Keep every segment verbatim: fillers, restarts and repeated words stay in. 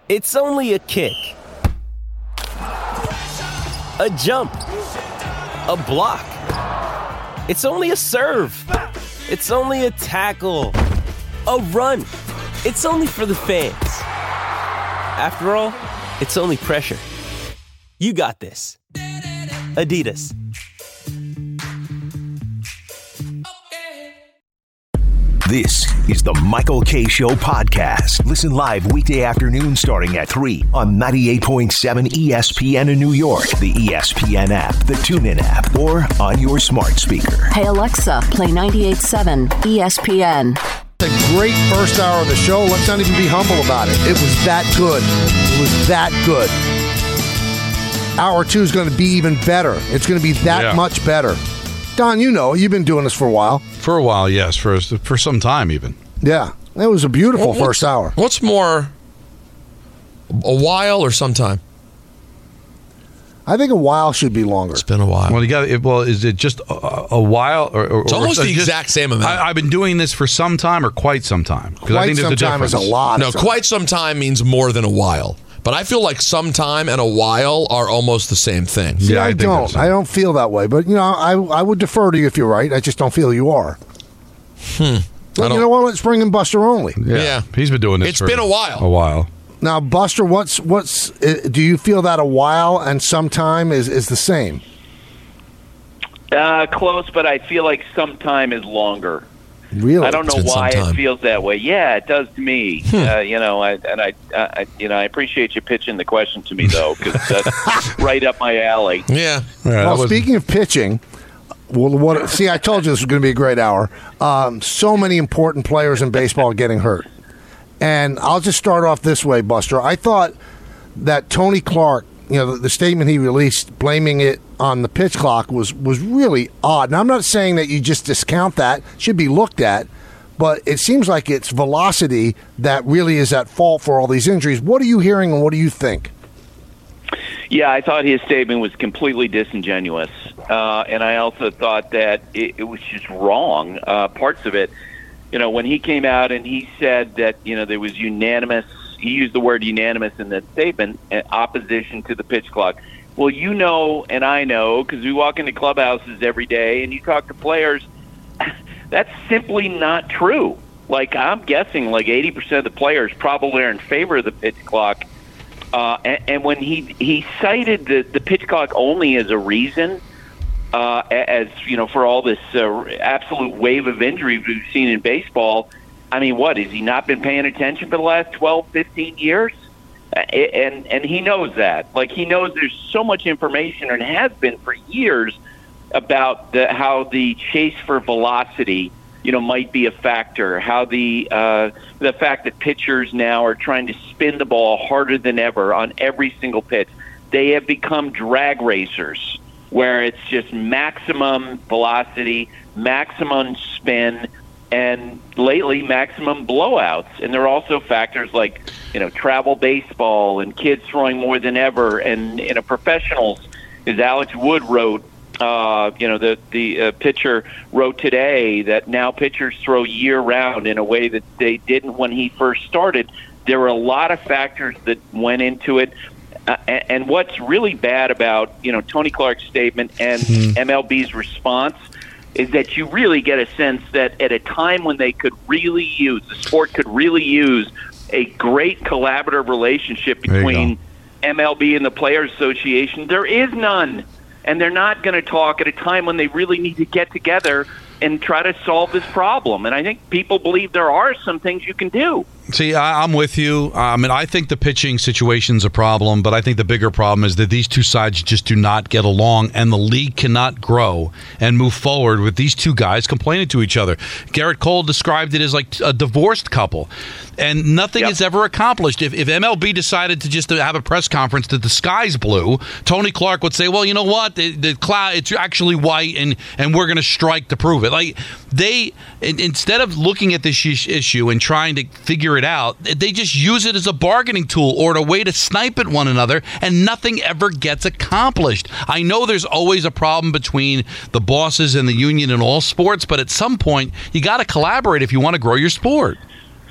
It's only a kick, a jump, a block. It's only a serve. It's only a tackle, a run. It's only for the fans. After all, it's only pressure. You got this. Adidas. This is the Michael Kay Show podcast. Listen live weekday afternoon starting at three on ninety-eight point seven E S P N in New York, the E S P N app, the TuneIn app, or on your smart speaker. Hey, Alexa, play ninety-eight point seven E S P N. A great first hour of the show. Let's not even be humble about it. It was that good. It was that good. Hour two is going to be even better. It's going to be that Yeah. much better. Don, you know, you've been doing this for a while. For a while, yes. For for some time, even. Yeah. It was a beautiful What- first hour. What's more, a while or sometime? I think a while should be longer. It's been a while. Well, you got. It, well, is it just a, a while, or, or It's almost or the just- exact same amount. I, I've been doing this for some time, or quite some time. 'Cause I Quite think there's some a time is a difference. lot. No, of time. quite some time means more than a while. But I feel like some time and a while are almost the same thing. See, Yeah, I I, think don't. that's it. I don't feel that way. But, you know, I I would defer to you if you're right. I just don't feel you are. Hmm. Well, I you don't- know what? Let's bring in Buster Only. Yeah. Yeah. he's been doing this. It's for been a while. A while. Now, Buster, what's what's? Uh, do you feel that a while and some time is, is the same? Uh, close, but I feel like some time is longer. Really? I don't know It's been some why time. it feels that way. Yeah, it does to me. Uh, you know, I, and I, I, you know, I appreciate you pitching the question to me though, because that's right up my alley. Yeah. Yeah, Well, that was- speaking of pitching, well, what? See, I told you this was going to be a great hour. Um, so many important players in baseball getting hurt, and I'll just start off this way, Buster. I thought that Tony Clark, you know, the, the statement he released blaming it on the pitch clock was was really odd. And I'm not saying that you just discount that; it should be looked at. But it seems like it's velocity that really is at fault for all these injuries. What are you hearing, and what do you think? Yeah, I thought his statement was completely disingenuous, uh, and I also thought that it, it was just wrong. Uh, parts of it, you know, when he came out and he said that, you know, there was unanimous, he used the word unanimous in that statement, uh, opposition to the pitch clock. Well, you know, and I know, because we walk into clubhouses every day and you talk to players, that's simply not true. Like, I'm guessing like eighty percent of the players probably are in favor of the pitch clock. Uh, and, and when he he cited the, the pitch clock only as a reason, uh, as you know, for all this uh, absolute wave of injuries we've seen in baseball, I mean, what, has he not been paying attention for the last twelve, fifteen years? Uh, and and he knows that. Like, he knows there's so much information, and has been for years, about the, how the chase for velocity, you know, might be a factor. How the uh, the fact that pitchers now are trying to spin the ball harder than ever on every single pitch. They have become drag racers, where it's just maximum velocity, maximum spin, and lately maximum blowouts. And there are also factors like, you know, travel baseball and kids throwing more than ever, and you know, professionals, as Alex Wood wrote. Uh, you know, the the uh, pitcher wrote today that now pitchers throw year round in a way that they didn't when he first started. There were a lot of factors that went into it. Uh, and, and what's really bad about, you know, Tony Clark's statement and mm-hmm. M L B's response is that you really get a sense that at a time when they could really use, the sport could really use a great collaborative relationship between M L B and the Players Association, there is none. And they're not going to talk at a time when they really need to get together and try to solve this problem. And I think people believe there are some things you can do. See, I, I'm with you. I mean, I think the pitching situation's a problem, but I think the bigger problem is that these two sides just do not get along, and the league cannot grow and move forward with these two guys complaining to each other. Garrett Cole described it as like a divorced couple, and nothing yep. is ever accomplished. If, if M L B decided to just have a press conference that the sky's blue, Tony Clark would say, well, you know what, the, the cloud, it's actually white, and, and we're going to strike to prove it. Like, they, instead of looking at this issue and trying to figure it out, they just use it as a bargaining tool or a way to snipe at one another, and nothing ever gets accomplished. I know there's always a problem between the bosses and the union in all sports, but at some point you got to collaborate if you want to grow your sport.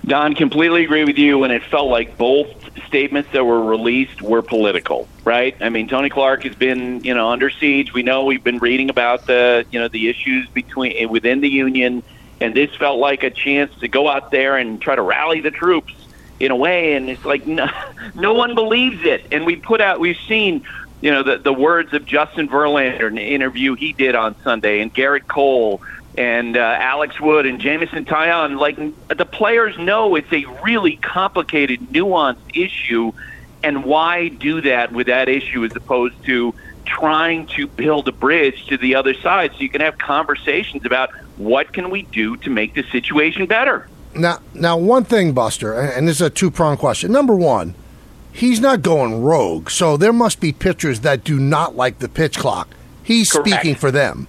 Don, completely agree with you, and it felt like both statements that were released were political, right? I mean, Tony Clark has been, you know, under siege. We know we've been reading about the, you know, the issues between within the union, and this felt like a chance to go out there and try to rally the troops in a way, and it's like no, no one believes it. And we put out, we've seen, you know, the the words of Justin Verlander in the interview he did on Sunday, and Garrett Cole, and uh, Alex Wood, and Jameson Taillon. Like, the players know it's a really complicated, nuanced issue, and why do that with that issue as opposed to trying to build a bridge to the other side so you can have conversations about what can we do to make the situation better. Now, now, one thing, Buster, and this is a two-pronged question. Number one, he's not going rogue, so there must be pitchers that do not like the pitch clock. He's Correct. speaking for them.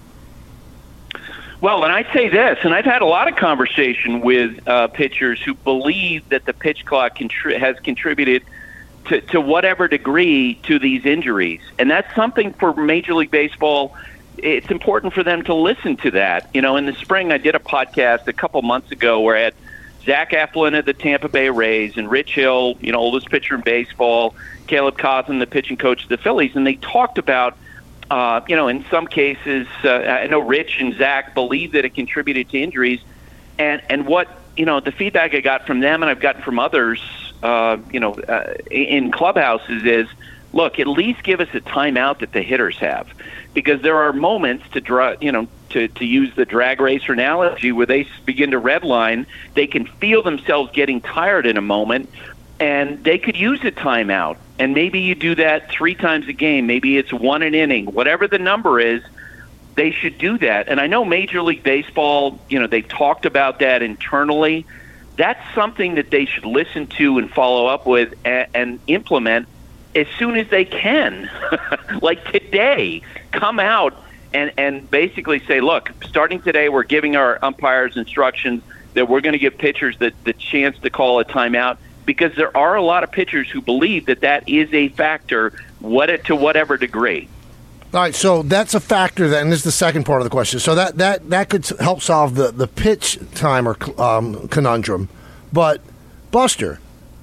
Well, and I'd say this, and I've had a lot of conversation with uh, pitchers who believe that the pitch clock contri- has contributed to, to whatever degree to these injuries. And that's something for Major League Baseball. It's important for them to listen to that. You know, in the spring, I did a podcast a couple months ago where I had Zach Eflin of the Tampa Bay Rays and Rich Hill, you know, oldest pitcher in baseball, Caleb Cotham, the pitching coach of the Phillies, and they talked about, uh, you know, in some cases, uh, I know Rich and Zach believe that it contributed to injuries, and and what, you know, the feedback I got from them and I've gotten from others, uh, you know, uh, in clubhouses is, look, at least give us a timeout that the hitters have, because there are moments to draw, you know, to, to use the drag racer analogy, where they begin to redline, they can feel themselves getting tired in a moment, and they could use a timeout. And maybe you do that three times a game. Maybe it's one an inning. Whatever the number is, they should do that. And I know Major League Baseball, you know, they've talked about that internally. That's something that they should listen to and follow up with and, and implement as soon as they can. Like today, come out and, and basically say, look, starting today, we're giving our umpires instructions that we're going to give pitchers the, the chance to call a timeout, because there are a lot of pitchers who believe that that is a factor, what it, to whatever degree. All right, so that's a factor, then. This is the second part of the question. So that, that, that could help solve the, the pitch timer um, conundrum. But, Buster,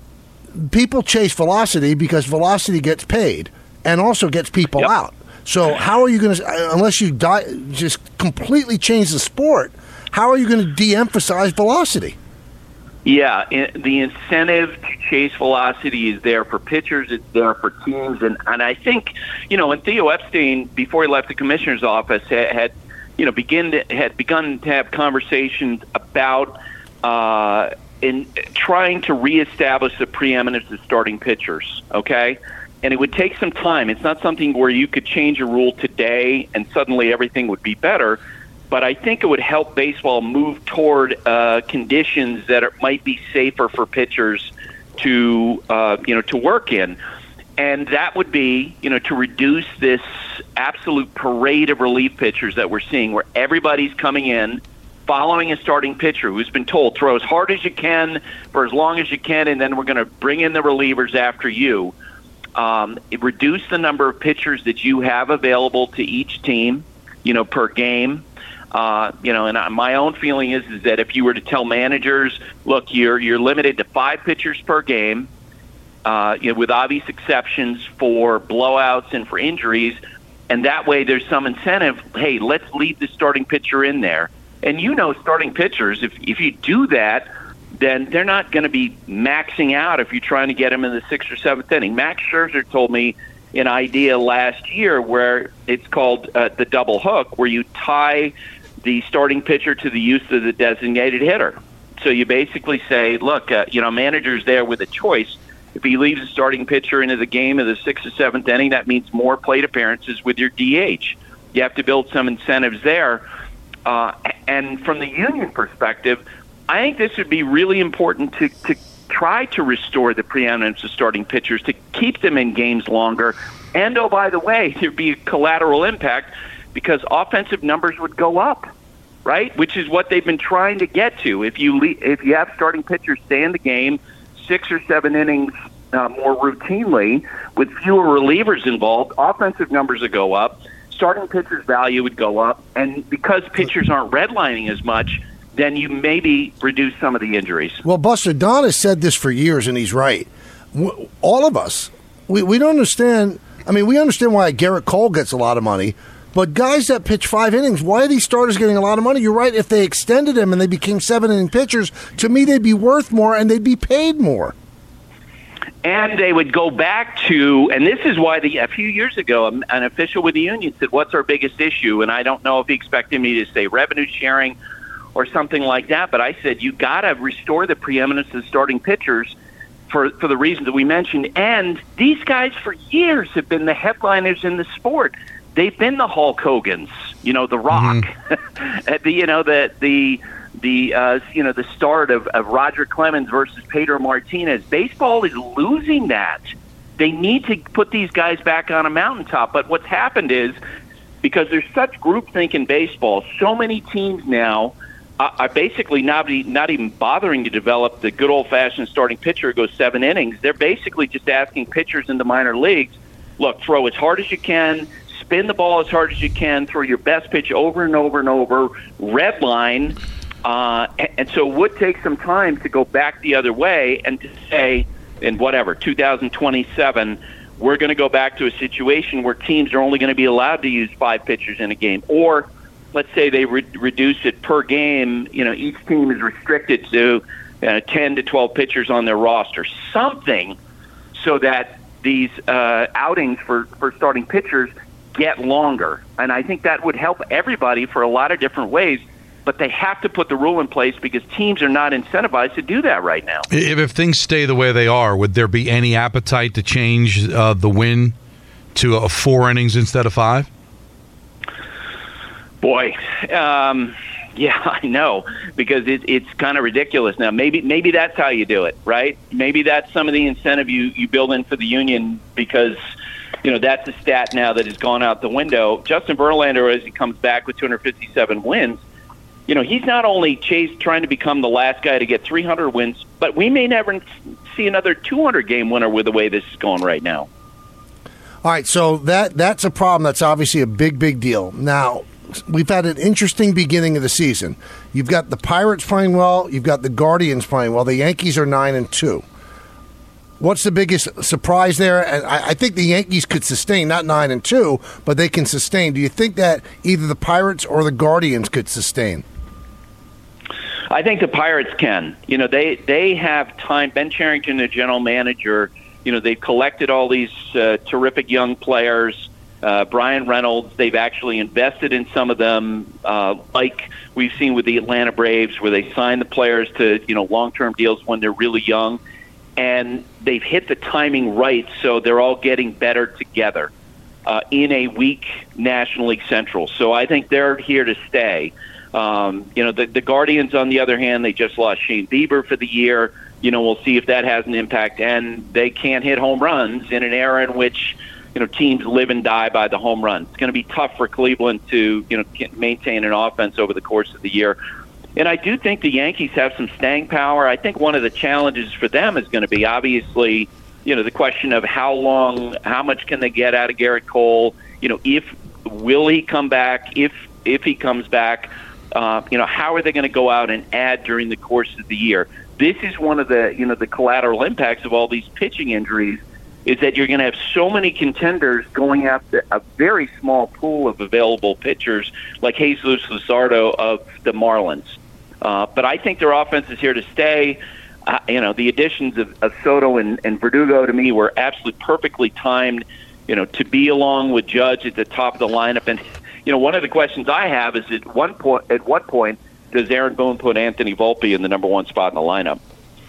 people chase velocity because velocity gets paid and also gets people Yep. out. So how are you going to, unless you die, just completely change the sport, how are you going to de-emphasize velocity? Yeah, the incentive to chase velocity is there for pitchers, it's there for teams, and, and I think, you know, when Theo Epstein, before he left the commissioner's office, had, had you know, begin to, had begun to have conversations about uh, in trying to reestablish the preeminence of starting pitchers, okay? And it would take some time. It's not something where you could change a rule today and suddenly everything would be better. But I think it would help baseball move toward uh, conditions that are, might be safer for pitchers to, uh, you know, to work in, and that would be, you know, to reduce this absolute parade of relief pitchers that we're seeing, where everybody's coming in, following a starting pitcher who's been told throw as hard as you can for as long as you can, and then we're going to bring in the relievers after you. Um, it reduce the number of pitchers that you have available to each team, you know, per game. Uh, you know, and my own feeling is is that if you were to tell managers, look, you're you're limited to five pitchers per game, uh, you know, with obvious exceptions for blowouts and for injuries, and that way there's some incentive. Hey, let's leave the starting pitcher in there. And you know, starting pitchers, if if you do that, then they're not going to be maxing out if you're trying to get them in the sixth or seventh inning. Max Scherzer told me an idea last year where it's called uh, the double hook, where you tie the starting pitcher to the use of the designated hitter. So you basically say, look, uh, you know, manager's there with a choice. If he leaves the starting pitcher into the game of the sixth or seventh inning, that means more plate appearances with your D H. You have to build some incentives there. Uh, and from the union perspective, I think this would be really important to, to try to restore the preeminence of starting pitchers, to keep them in games longer. And, oh, by the way, there'd be a collateral impact, because offensive numbers would go up, right? Which is what they've been trying to get to. If you le- if you have starting pitchers stay in the game six or seven innings uh, more routinely with fewer relievers involved, offensive numbers would go up, starting pitchers' value would go up, and because pitchers aren't redlining as much, then you maybe reduce some of the injuries. Well, Buster, Don has said this for years, and he's right. All of us, we, we don't understand. I mean, we understand why Garrett Cole gets a lot of money, but guys that pitch five innings, why are these starters getting a lot of money? You're right. If they extended them and they became seven-inning pitchers, to me they'd be worth more and they'd be paid more. And they would go back to, and this is why the, a few years ago, an official with the union said, what's our biggest issue? And I don't know if he expected me to say revenue sharing or something like that, but I said, you got to restore the preeminence of starting pitchers for, for the reasons that we mentioned. And these guys for years have been the headliners in the sport. They've been the Hulk Hogans, you know, The Rock, mm-hmm. the, you know, the, the, the uh, you know the start of, of Roger Clemens versus Pedro Martinez. Baseball is losing that. They need to put these guys back on a mountaintop. But what's happened is, because there's such groupthink in baseball, so many teams now are, are basically not, not even bothering to develop the good old-fashioned starting pitcher who goes seven innings. They're basically just asking pitchers in the minor leagues, look, throw as hard as you can, spin the ball as hard as you can, throw your best pitch over and over and over, red line. Uh, and, and so it would take some time to go back the other way and to say, in whatever, two thousand twenty-seven, we're going to go back to a situation where teams are only going to be allowed to use five pitchers in a game. Or let's say they re- reduce it per game. You know, each team is restricted to uh, ten to twelve pitchers on their roster. Something so that these uh, outings for, for starting pitchers get longer. And I think that would help everybody for a lot of different ways. But they have to put the rule in place because teams are not incentivized to do that right now. If, if things stay the way they are, would there be any appetite to change uh, the win to a four innings instead of five? Boy, um, yeah, I know, because it, it's kind of ridiculous now. Maybe maybe that's how you do it, right? Maybe that's some of the incentive you, you build in for the union because, you know, that's a stat now that has gone out the window. Justin Verlander, as he comes back with two hundred fifty-seven wins, you know, he's not only chase, trying to become the last guy to get three hundred wins, but we may never see another two hundred game winner with the way this is going right now. All right, so that that's a problem. That's obviously a big, big deal. Now, we've had an interesting beginning of the season. You've got the Pirates playing well. You've got the Guardians playing well. The Yankees are nine and two. What's the biggest surprise there? And I, I think the Yankees could sustain, not nine and two, but they can sustain. Do you think that either the Pirates or the Guardians could sustain? I think the Pirates can. You know, they they have time. Ben Cherington, the general manager, you know, they've collected all these uh, terrific young players. Uh, Brian Reynolds, they've actually invested in some of them, uh, like we've seen with the Atlanta Braves, where they sign the players to, you know, long-term deals when they're really young. And they've hit the timing right, so they're all getting better together uh, in a weak National League Central. So I think they're here to stay. Um, you know, the, the Guardians, on the other hand, they just lost Shane Bieber for the year. You know, we'll see if that has an impact. And they can't hit home runs in an era in which, you know, teams live and die by the home run. It's going to be tough for Cleveland to, you know, maintain an offense over the course of the year. And I do think the Yankees have some staying power. I think one of the challenges for them is going to be, obviously, you know, the question of how long, how much can they get out of Garrett Cole? You know, if will he come back? If if he comes back, uh, you know, how are they going to go out and add during the course of the year? This is one of the, you know, the collateral impacts of all these pitching injuries, is that you're going to have so many contenders going after a very small pool of available pitchers, like Jesus Luzardo of the Marlins. Uh, but I think their offense is here to stay. Uh, you know, the additions of, of Soto and, and Verdugo, to me, were absolutely perfectly timed, you know, to be along with Judge at the top of the lineup. And, you know, one of the questions I have is at one point, at what point does Aaron Boone put Anthony Volpe in the number one spot in the lineup?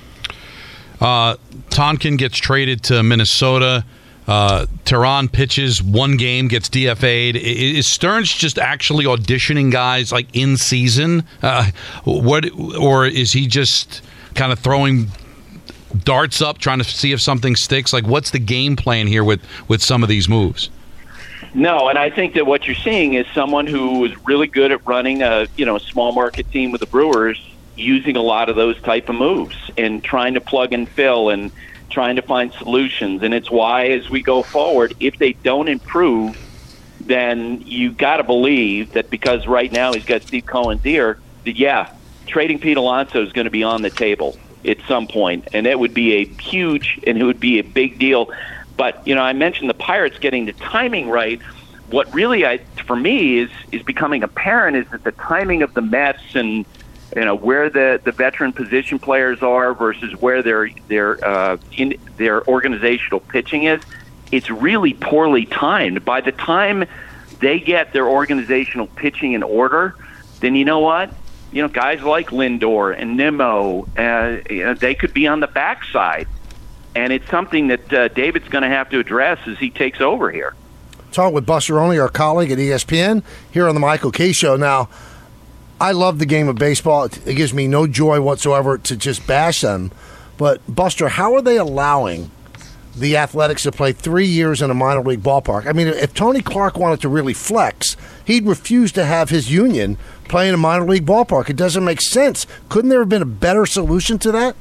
Uh, Tonkin gets traded to Minnesota. Uh, Tehran pitches one game, gets D F A'd. Is Stearns just actually auditioning guys like in season? Uh, what, or is he just kind of throwing darts up, trying to see if something sticks? Like, what's the game plan here with, with some of these moves? No, and I think that what you're seeing is someone who is really good at running a, you know, a small market team with the Brewers, using a lot of those type of moves and trying to plug and fill and trying to find solutions. And it's why, as we go forward, if they don't improve, then you got to believe that because right now he's got Steve Cohen's ear, that, yeah, trading Pete Alonso is going to be on the table at some point, and it would be a huge and it would be a big deal. But, you know, I mentioned the Pirates getting the timing right. What really, I, for me, is is becoming apparent is that the timing of the Mets and, you know, where the, the veteran position players are versus where their their uh, in, their organizational pitching is, it's really poorly timed. By the time they get their organizational pitching in order, then you know what? You know, guys like Lindor and Nimmo, uh, you know, they could be on the backside. And it's something that uh, David's going to have to address as he takes over here. Talk with Buster Olney, our colleague at E S P N, here on the Michael Kay Show. Now, I love the game of baseball. It, it gives me no joy whatsoever to just bash them. But, Buster, how are they allowing the Athletics to play three years in a minor league ballpark? I mean, if Tony Clark wanted to really flex, he'd refuse to have his union play in a minor league ballpark. It doesn't make sense. Couldn't there have been a better solution to that?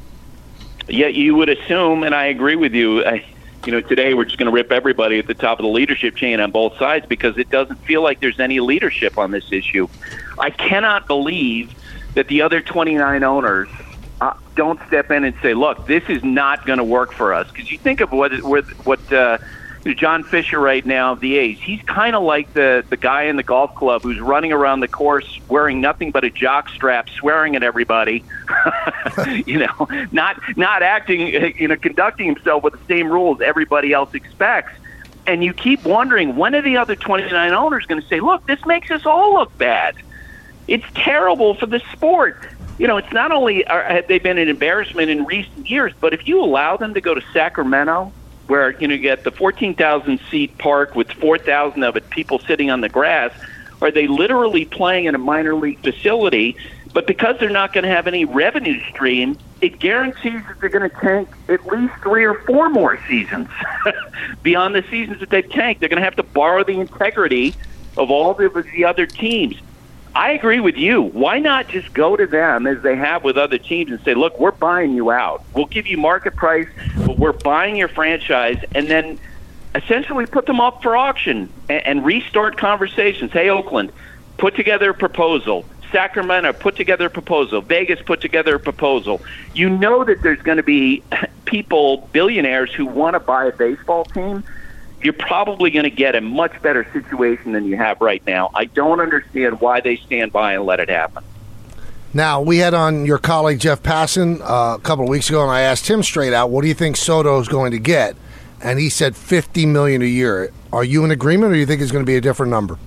Yeah, you would assume, and I agree with you. I, you know, today we're just going to rip everybody at the top of the leadership chain on both sides because it doesn't feel like there's any leadership on this issue. I cannot believe that the other twenty-nine owners uh, don't step in and say, look, this is not going to work for us. Because you think of what what, what uh, John Fisher right now of the A's, he's kind of like the, the guy in the golf club who's running around the course wearing nothing but a jock strap, swearing at everybody, you know, not not acting, you know, conducting himself with the same rules everybody else expects. And you keep wondering, when are the other twenty-nine owners going to say, look, this makes us all look bad. It's terrible for the sport. You know, it's not only are, have they been an embarrassment in recent years, but if you allow them to go to Sacramento, where, you know, you get the fourteen thousand seat park with four thousand of it people sitting on the grass, are they literally playing in a minor league facility? But because they're not going to have any revenue stream, it guarantees that they're going to tank at least three or four more seasons beyond the seasons that they've tanked. They're going to have to borrow the integrity of all the, the other teams. I agree with you. Why not just go to them as they have with other teams and say, look, we're buying you out. We'll give you market price, but we're buying your franchise, and then essentially put them up for auction and, and restart conversations. Hey, Oakland, put together a proposal. Sacramento, put together a proposal. Vegas, put together a proposal. You know that there's going to be people, billionaires, who want to buy a baseball team. You're probably going to get a much better situation than you have right now. I don't understand why they stand by and let it happen. Now, we had on your colleague Jeff Passan uh, a couple of weeks ago, and I asked him straight out, what do you think Soto's going to get? And he said fifty million dollars a year. Are you in agreement, or do you think it's going to be a different number?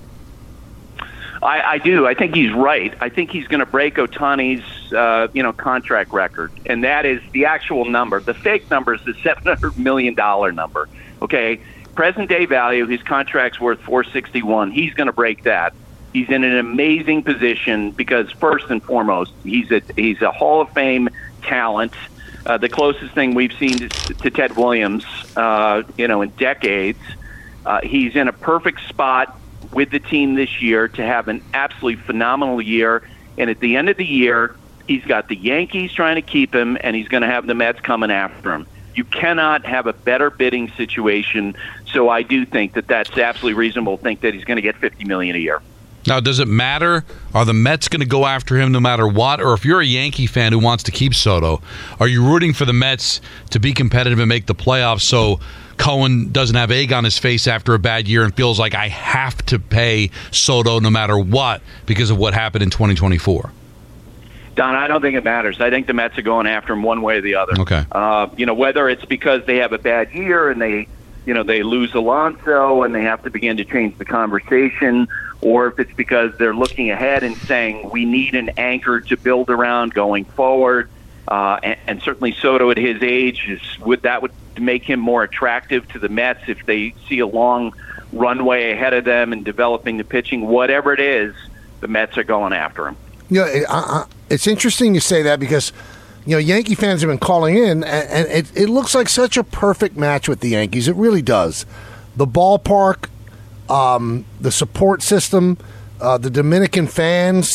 I, I do. I think he's right. I think he's going to break Ohtani's, uh, you know, contract record, and that is the actual number. The fake number is the seven hundred million dollars number. Okay, present day value, his contract's worth four sixty-one. He's going to break that. He's in an amazing position because, first and foremost, he's a he's a Hall of Fame talent. Uh, the closest thing we've seen to, to Ted Williams, uh, you know, in decades. Uh, he's in a perfect spot with the team this year to have an absolutely phenomenal year. And at the end of the year, he's got the Yankees trying to keep him, and he's going to have the Mets coming after him. You cannot have a better bidding situation. So I do think that that's absolutely reasonable to think that he's going to get fifty million dollars a year. Now, does it matter? Are the Mets going to go after him no matter what? Or if you're a Yankee fan who wants to keep Soto, are you rooting for the Mets to be competitive and make the playoffs so Cohen doesn't have egg on his face after a bad year and feels like I have to pay Soto no matter what because of what happened in twenty twenty-four? Don, I don't think it matters. I think the Mets are going after him one way or the other. Okay. Uh, you know, whether it's because they have a bad year and they, you know, they lose Alonso and they have to begin to change the conversation, or if it's because they're looking ahead and saying we need an anchor to build around going forward. Uh, and, and certainly Soto at his age is would that would make him more attractive to the Mets if they see a long runway ahead of them in developing the pitching. Whatever it is, the Mets are going after him. You know, it, uh, it's interesting you say that because, you know, Yankee fans have been calling in, and, and it, it looks like such a perfect match with the Yankees. It really does. The ballpark, um, the support system, uh, the Dominican fans,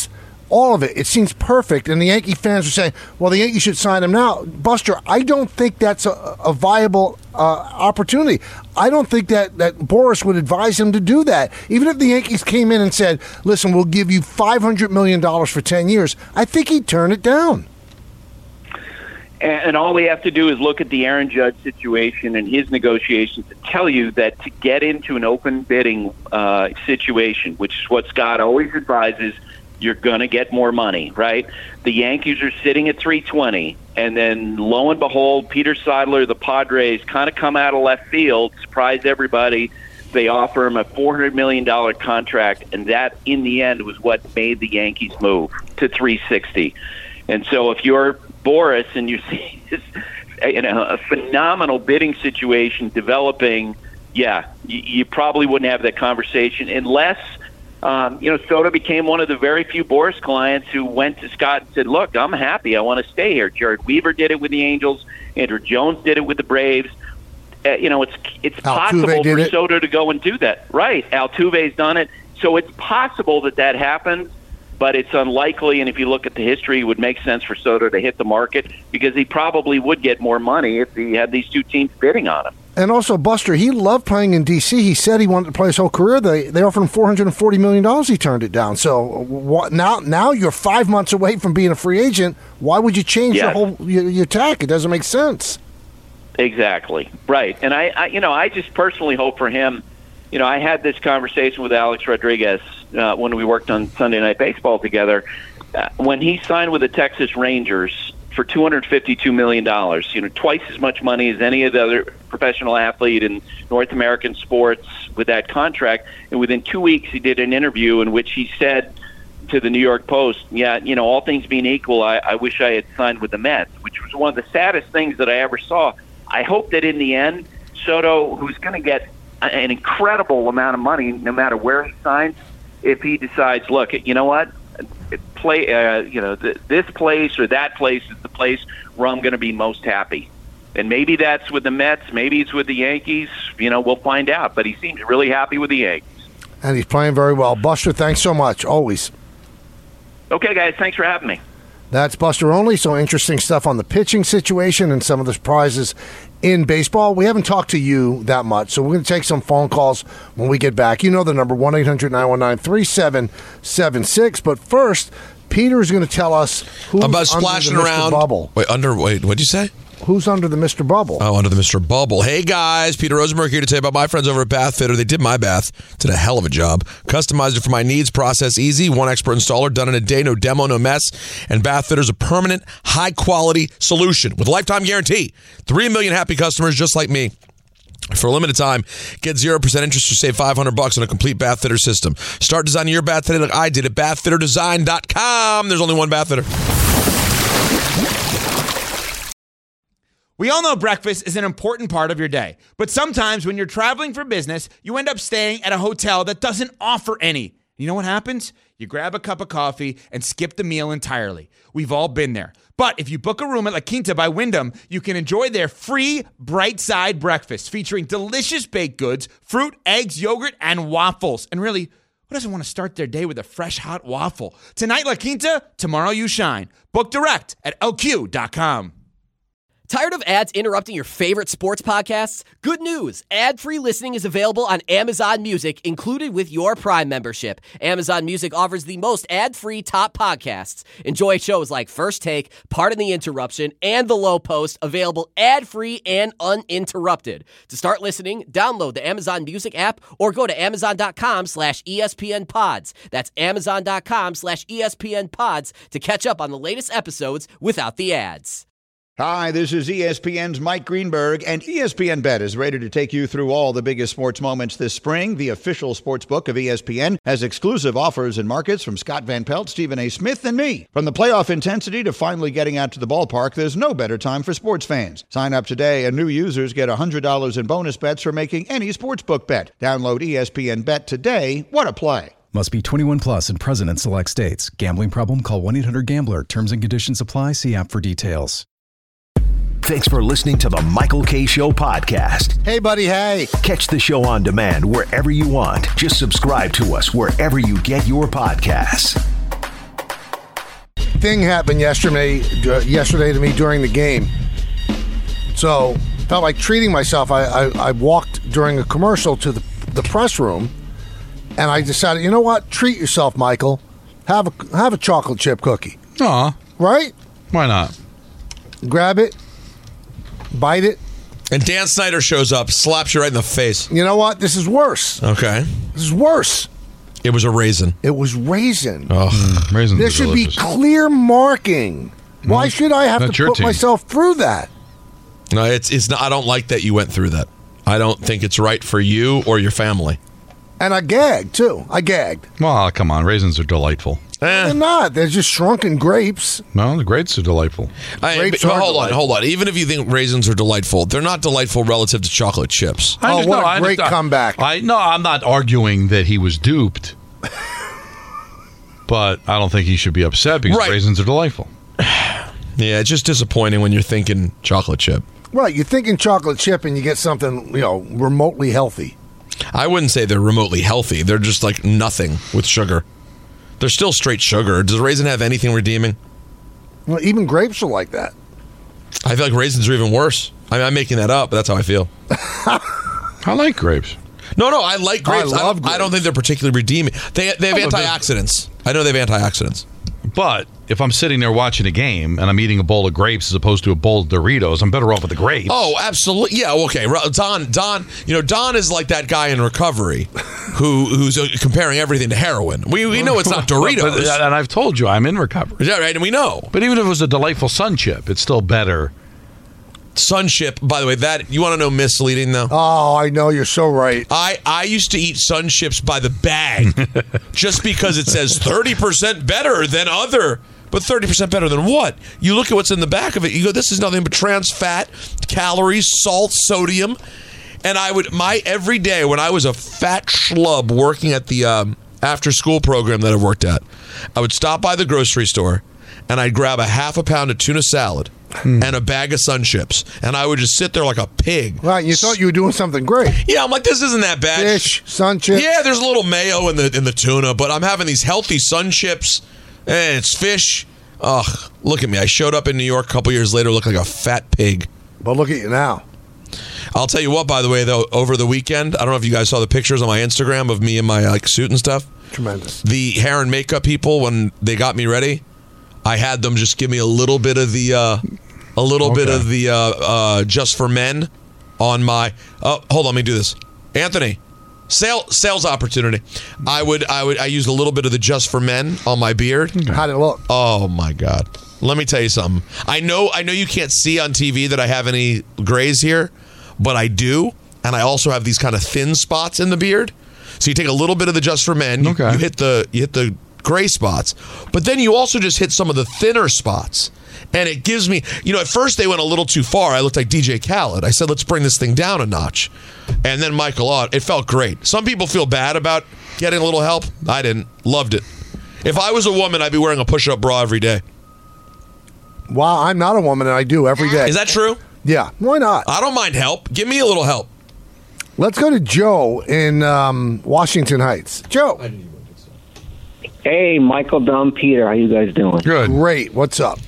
all of it. It seems perfect, and the Yankee fans are saying, well, the Yankees should sign him now. Buster, I don't think that's a, a viable uh, opportunity. I don't think that, that Boras would advise him to do that. Even if the Yankees came in and said, listen, we'll give you five hundred million dollars for ten years, I think he'd turn it down. And all we have to do is look at the Aaron Judge situation and his negotiations to tell you that to get into an open bidding uh, situation, which is what Scott always advises, you're going to get more money, right? The Yankees are sitting at three twenty, and then lo and behold, Peter Seidler, the Padres, kind of come out of left field, surprise everybody. They offer him a four hundred million dollars contract, and that, in the end, was what made the Yankees move to three sixty. And so if you're Boras and you see this, you know, a phenomenal bidding situation developing, yeah, you, you probably wouldn't have that conversation unless, um, you know, Soto became one of the very few Boras clients who went to Scott and said, look, I'm happy. I want to stay here. Jared Weaver did it with the Angels. Andrew Jones did it with the Braves. Uh, you know, it's it's Altuve possible for it. Soto to go and do that. Right. Altuve's done it. So it's possible that that happens. But it's unlikely, and if you look at the history, it would make sense for Soto to hit the market because he probably would get more money if he had these two teams bidding on him. And also, Buster, he loved playing in D C. He said he wanted to play his whole career. They they offered him four hundred forty million dollars. He turned it down. So what, now now you're five months away from being a free agent. Why would you change yes. your whole your, your tack? It doesn't make sense. Exactly. Right. And I, I, you know, I just personally hope for him. You know, I had this conversation with Alex Rodriguez uh, when we worked on Sunday Night Baseball together. Uh, when he signed with the Texas Rangers for two hundred fifty-two million dollars, you know, twice as much money as any of the other professional athlete in North American sports with that contract. And within two weeks, he did an interview in which he said to the New York Post, yeah, you know, all things being equal, I, I wish I had signed with the Mets, which was one of the saddest things that I ever saw. I hope that in the end, Soto, who's going to get an incredible amount of money no matter where he signs, if he decides, look, you know what, play, uh, you know, th- this place or that place is the place where I'm going to be most happy. And maybe that's with the Mets, maybe it's with the Yankees. You know, we'll find out. But he seems really happy with the Yankees. And he's playing very well. Buster, thanks so much, always. Okay, guys, thanks for having me. That's Buster Olney. So interesting stuff on the pitching situation and some of the surprises in baseball. We haven't talked to you that much, so we're going to take some phone calls when we get back. You know the number, one eight hundred nine one nine three seven seven six. But first, Peter is going to tell us who's about splashing under the around. Mister Bubble. Wait, under, wait, what'd you say? Who's under the Mister Bubble? Oh, under the Mister Bubble. Hey, guys. Peter Rosenberg here to tell you about my friends over at Bath Fitter. They did my bath. Did a hell of a job. Customized it for my needs. Process easy. One expert installer. Done in a day. No demo, no mess. And Bath Fitter's a permanent, high-quality solution with a lifetime guarantee. Three million happy customers just like me. For a limited time, get zero percent interest or save five hundred bucks on a complete bath fitter system. Start designing your bath today like I did at bath fitter design dot com. There's only one bath fitter. We all know breakfast is an important part of your day, but sometimes when you're traveling for business, you end up staying at a hotel that doesn't offer any. You know what happens? You grab a cup of coffee and skip the meal entirely. We've all been there. But if you book a room at La Quinta by Wyndham, you can enjoy their free Bright Side breakfast featuring delicious baked goods, fruit, eggs, yogurt, and waffles. And really, who doesn't want to start their day with a fresh, hot waffle? Tonight, La Quinta, tomorrow you shine. Book direct at L Q dot com. Tired of ads interrupting your favorite sports podcasts? Good news! Ad-free listening is available on Amazon Music, included with your Prime membership. Amazon Music offers the most ad-free top podcasts. Enjoy shows like First Take, Pardon the Interruption, and The Low Post, available ad-free and uninterrupted. To start listening, download the Amazon Music app or go to amazon.com slash ESPN pods. That's amazon.com slash ESPN pods to catch up on the latest episodes without the ads. Hi, this is E S P N's Mike Greenberg, and E S P N Bet is ready to take you through all the biggest sports moments this spring. The official sports book of E S P N has exclusive offers and markets from Scott Van Pelt, Stephen A. Smith, and me. From the playoff intensity to finally getting out to the ballpark, there's no better time for sports fans. Sign up today, and new users get one hundred dollars in bonus bets for making any sportsbook bet. Download E S P N Bet today. What a play. Must be twenty-one plus and present in select states. Gambling problem? Call one eight hundred gambler. Terms and conditions apply. See app for details. Thanks for listening to the Michael K. Show podcast. Hey, buddy, hey. Catch the show on demand wherever you want. Just subscribe to us wherever you get your podcasts. thing happened yesterday. Uh, yesterday to me during the game. So felt like treating myself. I, I, I walked during a commercial to the the press room, and I decided, you know what? Treat yourself, Michael. Have a have a chocolate chip cookie. Aw. Right? Why not? Grab it, bite it. And Dan Snyder shows up, slaps you right in the face. You know what? This is worse. Okay. This is worse. It was a raisin. It was raisin. Oh, mm, raisins. There are should delicious. be clear marking. Why Mm. should I have That's to your put team. myself through that? No, it's it's not. I don't like that you went through that. I don't think it's right for you or your family. And I gagged, too. I gagged. Well, come on. Raisins are delightful. They're not. They're just shrunken grapes. No, the grapes are delightful. I, Grapes but are hold on, delightful. hold on. Even if you think raisins are delightful, they're not delightful relative to chocolate chips. I Oh, just- what no, a I great just- comeback. I No, I'm not arguing that he was duped. But I don't think he should be upset because Right. raisins are delightful. Yeah, it's just disappointing when you're thinking chocolate chip. Right, you're thinking chocolate chip and you get something, you know, remotely healthy. I wouldn't say they're remotely healthy. They're just like nothing with sugar. They're still straight sugar. Does raisin have anything redeeming? Well, even grapes are like that. I feel like raisins are even worse. I mean, I'm making that up, but that's how I feel. I like grapes. No, no, I like grapes. I I, love don't, I don't think they're particularly redeeming. They they have Oh, but they're- antioxidants. I know they have antioxidants. But if I'm sitting there watching a game and I'm eating a bowl of grapes as opposed to a bowl of Doritos, I'm better off with the grapes. Oh, absolutely. Yeah, okay. Ro- Don, Don, you know, Don is like that guy in recovery who who's uh, comparing everything to heroin. We we know it's not Doritos. But- and I've told you, I'm in recovery. Yeah, right, and we know. But even if it was a delightful sun chip, it's still better. Sunchip, by the way, that you want to know misleading though? Oh, I know, you're so right. I, I used to eat Sun Chips by the bag just because it says thirty percent better than other. But thirty percent better than what? You look at what's in the back of it, you go, this is nothing but trans fat, calories, salt, sodium. And I would, my every day when I was a fat schlub working at the um, after school program that I've worked at, I would stop by the grocery store and I'd grab a half a pound of tuna salad and a bag of Sun Chips. And I would just sit there like a pig. Right, you thought you were doing something great. Yeah, I'm like, this isn't that bad. Fish, sun chips. Yeah, there's a little mayo in the in the tuna, but I'm having these healthy Sun Chips, and it's fish. Ugh, look at me. I showed up in New York a couple years later, looked like a fat pig. But look at you now. I'll tell you what, by the way, though, over the weekend, I don't know if you guys saw the pictures on my Instagram of me in my like suit and stuff. Tremendous. The hair and makeup people, when they got me ready, I had them just give me a little bit of the, uh, a little bit Okay. of the uh, uh, Just for Men on my. Oh, hold on, let me do this. Anthony, sale, sales opportunity. I would, I would, I used a little bit of the Just for Men on my beard. How'd it look? Oh my God! Let me tell you something. I know, I know you can't see on T V that I have any grays here, but I do, and I also have these kind of thin spots in the beard. So you take a little bit of the Just for Men, you, Okay. you hit the you hit the gray spots, but then you also just hit some of the thinner spots. And it gives me, you know, at first they went a little too far. I looked like D J Khaled. I said, let's bring this thing down a notch. And then Michael Ott, it felt great. Some people feel bad about getting a little help. I didn't. Loved it. If I was a woman, I'd be wearing a push-up bra every day. Wow, I'm not a woman and I do every day. Is that true? Yeah, why not? I don't mind help. Give me a little help. Let's go to Joe in um, Washington Heights. Joe. Hey, Michael, Don, Peter, how you guys doing? Good. Great. What's up?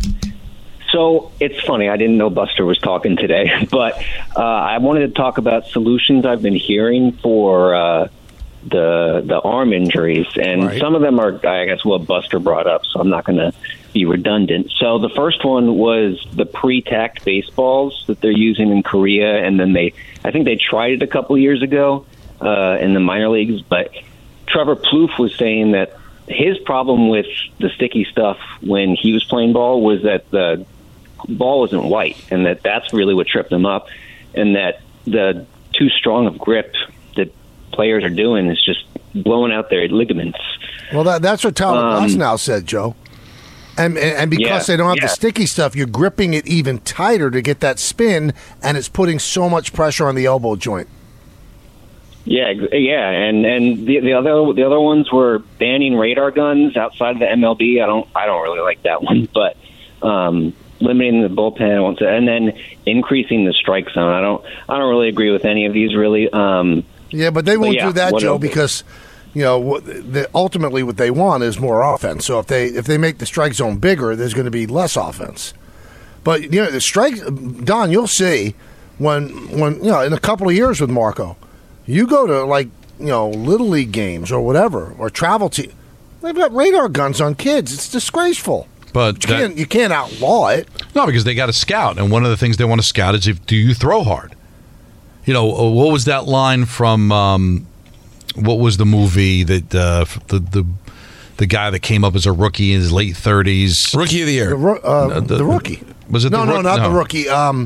So it's funny. I didn't know Buster was talking today, but uh, I wanted to talk about solutions I've been hearing for uh, the the arm injuries, and Right. some of them are, I guess, what Buster brought up. So I'm not going to be redundant. So the first one was the pre-tacked baseballs that they're using in Korea, and then they, I think they tried it a couple years ago uh, in the minor leagues, but Trevor Plouffe was saying that his problem with the sticky stuff when he was playing ball was that the ball wasn't white, and that that's really what tripped him up, and that the too strong of grip that players are doing is just blowing out their ligaments. Well, that, that's what Tyler Um, Glasnow said, Joe. And, and and because Yeah, they don't have yeah. the sticky stuff, you're gripping it even tighter to get that spin, and it's putting so much pressure on the elbow joint. Yeah, ex- yeah, and and the the other the other ones were banning radar guns outside of the M L B. I don't I don't really like that one, but um, limiting the bullpen, I won't say, and then increasing the strike zone. I don't I don't really agree with any of these really. Um, Yeah, but they But won't yeah, do that, what Joe, else? because you know, what, the, ultimately what they want is more offense. So if they if they make the strike zone bigger, there's going to be less offense. But you know, the strike, Don, you'll see when when you know in a couple of years with Marco, you go to like you know little league games or whatever or travel team, they've got radar guns on kids. It's disgraceful. But you, that, can't, you can't outlaw it. No, because they got to scout, and one of the things they want to scout is if do you throw hard. You know, what was that line from? Um, what was the movie that uh, the the the guy that came up as a rookie in his late thirties, Rookie of the Year, the, uh, the, the rookie. Was it no, the no, rook- not no. the rookie? Um,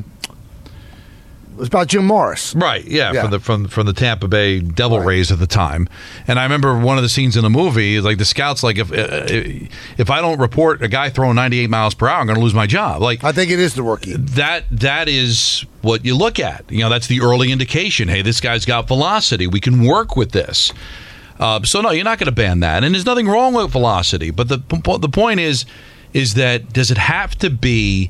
it was about Jim Morris, right? Yeah, yeah. from the from from the Tampa Bay Devil Right. Rays at the time. And I remember one of the scenes in the movie is like the scouts like if uh, if I don't report a guy throwing ninety-eight miles per hour, I'm going to lose my job. Like I think it is the rookie. That that is what you look at. You know, that's the early indication. Hey, this guy's got velocity. We can work with this. Uh, so no, you're not going to ban that, and there's nothing wrong with velocity. But the the point is, is that does it have to be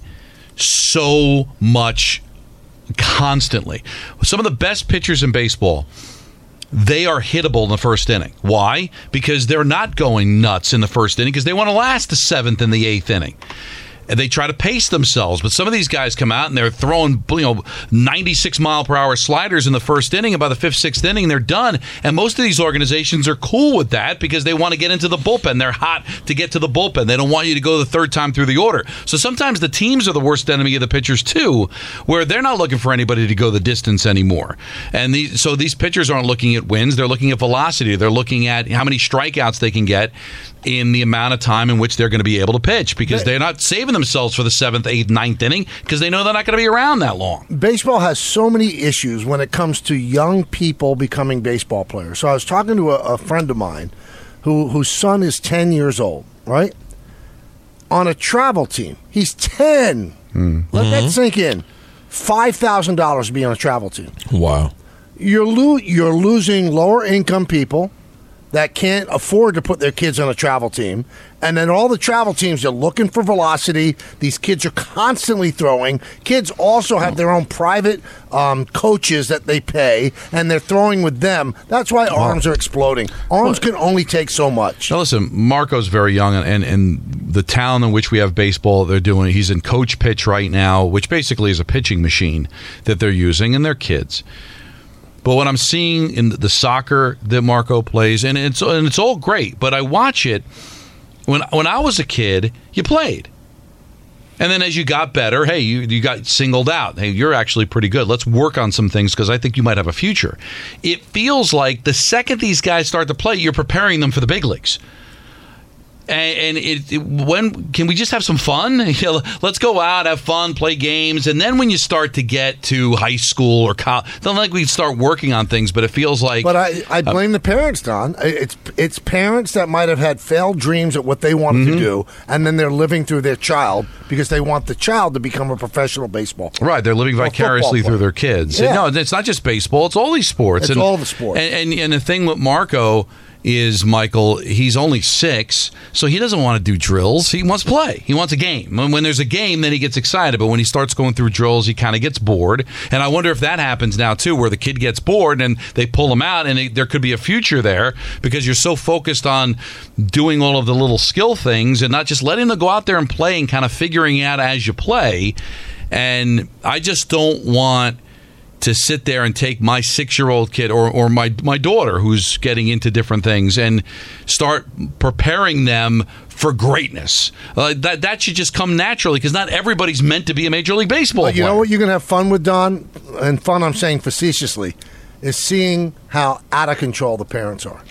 so much constantly? Some of the best pitchers in baseball, they are hittable in the first inning. Why? Because they're not going nuts in the first inning because they want to last the seventh and the eighth inning. And they try to pace themselves, but some of these guys come out and they're throwing, you know, ninety-six mile per hour sliders in the first inning, and by the fifth, sixth inning, they're done. And most of these organizations are cool with that because they want to get into the bullpen. They're hot to get to the bullpen. They don't want you to go the third time through the order. So sometimes the teams are the worst enemy of the pitchers too, where they're not looking for anybody to go the distance anymore. And these, so these pitchers aren't looking at wins. They're looking at velocity. They're looking at how many strikeouts they can get in the amount of time in which they're going to be able to pitch because they're not saving themselves for the seventh, eighth, ninth inning because they know they're not going to be around that long. Baseball has so many issues when it comes to young people becoming baseball players. So I was talking to a, a friend of mine who whose son is ten years old, right? On a travel team. He's ten. Mm. Let Mm-hmm. that sink in. five thousand dollars to be on a travel team. Wow. You're, lo- you're losing lower income people that can't afford to put their kids on a travel team. And then all the travel teams are looking for velocity. These kids are constantly throwing. Kids also have their own private um, coaches that they pay, and they're throwing with them. That's why arms are exploding. Arms can only take so much. Now listen, Marco's very young, and, and the town in which we have baseball, they're doing, he's in coach pitch right now, which basically is a pitching machine that they're using, and they're kids. But what I'm seeing in the soccer that Marco plays, and it's and it's all great, but I watch it. When when I was a kid, you played. And then as you got better, hey, you, you got singled out. Hey, you're actually pretty good. Let's work on some things because I think you might have a future. It feels like the second these guys start to play, you're preparing them for the big leagues. And, and it, it, when can we just have some fun? You know, let's go out, have fun, play games, and then when you start to get to high school or college, then like we start working on things. But it feels like. But I, I blame uh, the parents, Don. It's it's parents that might have had failed dreams at what they wanted mm-hmm. to do, and then they're living through their child because they want the child to become a professional baseball player. Right, they're living vicariously through their kids. Yeah. No, it's not just baseball; it's all these sports. It's and, all the sports. And, and and the thing with Marco is, Michael, he's only six, so he doesn't want to do drills. He wants to play. He wants a game. When, when there's a game, then he gets excited. But when he starts going through drills, he kind of gets bored. And I wonder if that happens now, too, where the kid gets bored and they pull him out, and it, there could be a future there because you're so focused on doing all of the little skill things and not just letting them go out there and play and kind of figuring out as you play. And I just don't want to sit there and take my six-year-old kid or, or my my daughter who's getting into different things and start preparing them for greatness. Uh, that that should just come naturally because not everybody's meant to be a Major League Baseball Well, you player. know what you're going to have fun with, Don? And fun, I'm saying facetiously, is seeing how out of control the parents are.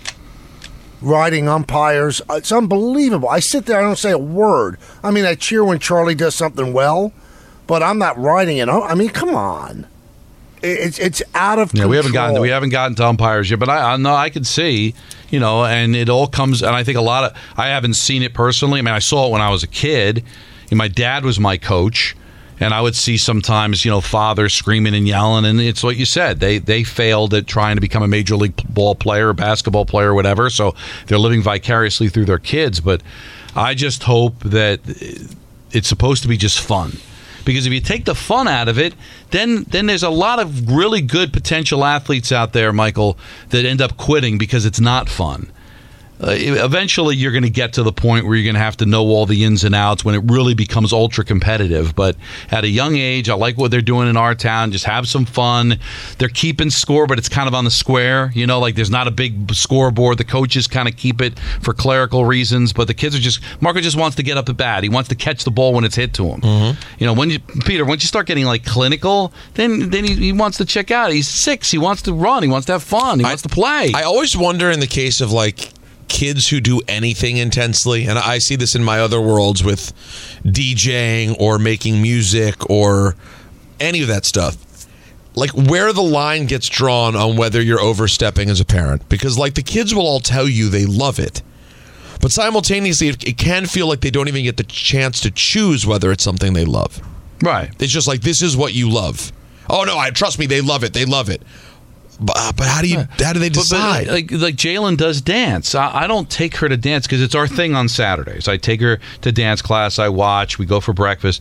Riding umpires. It's unbelievable. I sit there, I don't say a word. I mean, I cheer when Charlie does something well, but I'm not riding it. I mean, come on. It's it's out of yeah, control. we haven't gotten we haven't gotten to umpires yet, but I, I know I could see, you know, and it all comes. And I think a lot of I haven't seen it personally. I mean, I saw it when I was a kid. And my dad was my coach, and I would see sometimes, you know, fathers screaming and yelling, and it's what you said. They they failed at trying to become a major league ball player, basketball player, or whatever. So they're living vicariously through their kids. But I just hope that it's supposed to be just fun. Because if you take the fun out of it, then then there's a lot of really good potential athletes out there, Michael, that end up quitting because it's not fun. Uh, eventually, you're going to get to the point where you're going to have to know all the ins and outs when it really becomes ultra competitive. But at a young age, I like what they're doing in our town. Just have some fun. They're keeping score, but it's kind of on the square. You know, like there's not a big scoreboard. The coaches kind of keep it for clerical reasons, but the kids are just, Marco just wants to get up at bat. He wants to catch the ball when it's hit to him. Mm-hmm. You know, when you, Peter, once you start getting like clinical, then then he, he wants to check out. He's six. He wants to run. He wants to have fun. He I, wants to play. I always wonder in the case of like kids who do anything intensely, and I see this in my other worlds with DJing or making music or any of that stuff, like where the line gets drawn on whether you're overstepping as a parent. Because like the kids will all tell you they love it, but simultaneously it, it can feel like they don't even get the chance to choose whether it's something they love. Right. It's just like, this is what you love. Oh no, I trust me, they love it. They love it. But, uh, but how do you? How do they decide? But, but, like like Jalen does dance. I, I don't take her to dance because it's our thing on Saturdays. I take her to dance class. I watch. We go for breakfast.